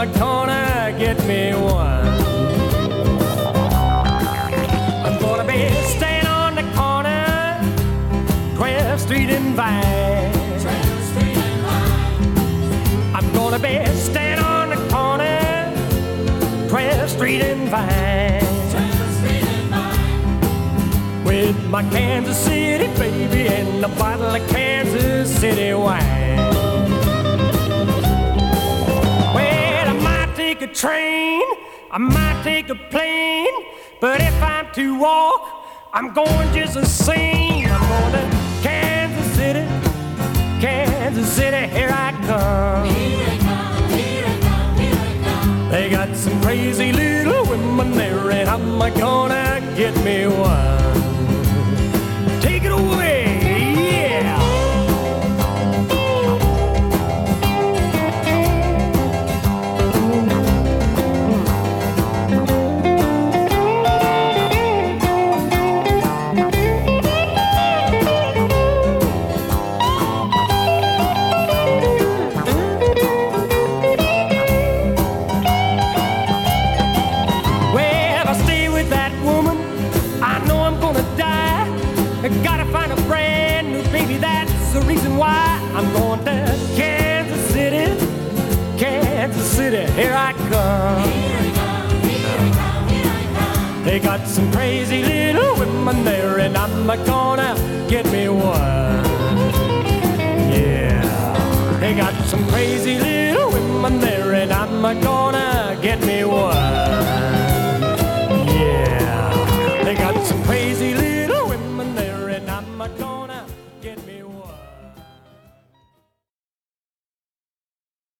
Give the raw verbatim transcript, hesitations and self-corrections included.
gonna get me one. I'm gonna be staying on the corner, twelfth Street and Vine. twelfth Street and Vine. I'm gonna be staying on the corner, twelfth Street and Vine. twelfth Street and Vine. With my Kansas City baby and a bottle of Kansas City wine. Well, I might take a train, I might take a plane, but if I'm to walk, I'm going just the same. I'm going to Kansas City, Kansas City, here I come. Here I come, here I come, here I come. They got some crazy little women there, and I'm gonna get me one. Take it away, yeah. Well, if I stay with that woman, I know I'm gonna die. I gotta find a brand new baby, that's the reason why I'm going to Kansas City, Kansas City, here I come. Here I come, here I come, here I come. They got some crazy little women there, and I'm gonna get me one. Yeah, they got some crazy little women there, and I'm gonna